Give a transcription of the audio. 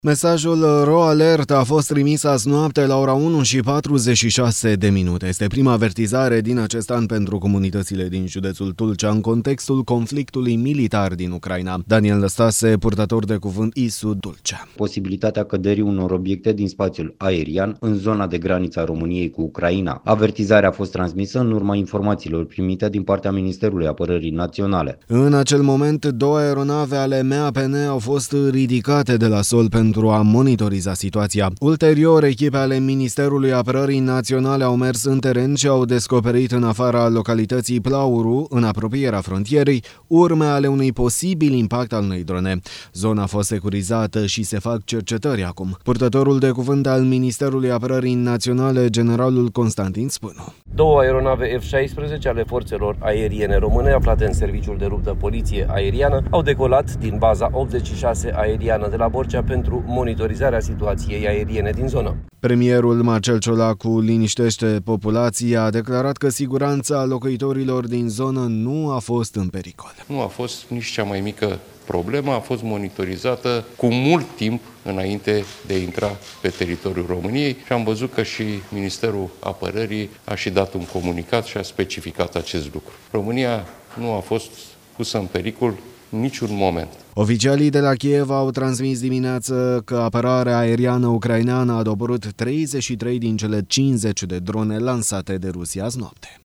Mesajul RO Alert a fost trimis azi noapte la ora 1:46. Este prima avertizare din acest an pentru comunitățile din județul Tulcea în contextul conflictului militar din Ucraina. Daniel Năstase, purtător de cuvânt ISU Tulcea. Posibilitatea căderii unor obiecte din spațiul aerian în zona de graniță a României cu Ucraina. Avertizarea a fost transmisă în urma informațiilor primite din partea Ministerului Apărării Naționale. În acel moment, două aeronave ale MAPN au fost ridicate de la sol pentru a monitoriza situația. Ulterior, echipe ale Ministerului Apărării Naționale au mers în teren și au descoperit în afara localității Plauru, în apropierea frontierei, urme ale unui posibil impact al unei drone. Zona a fost securizată și se fac cercetări acum. Purtătorul de cuvânt al Ministerului Apărării Naționale, generalul Constantin Spânu. Două aeronave F-16 ale forțelor aeriene române aflate în serviciul de luptă poliție aeriană au decolat din baza 86 aeriană de la Borcea pentru monitorizarea situației aeriene din zonă. Premierul Marcel Ciolacu liniștește populația, a declarat că siguranța locuitorilor din zonă nu a fost în pericol. Nu a fost nici cea mai mică problemă, a fost monitorizată cu mult timp înainte de a intra pe teritoriul României și am văzut că și Ministerul Apărării a și dat un comunicat și a specificat acest lucru. România nu a fost pusă în pericol niciun moment. Oficialii de la Kiev au transmis dimineață că apărarea aeriană ucraineană a doborât 33 din cele 50 de drone lansate de Rusia azi noapte.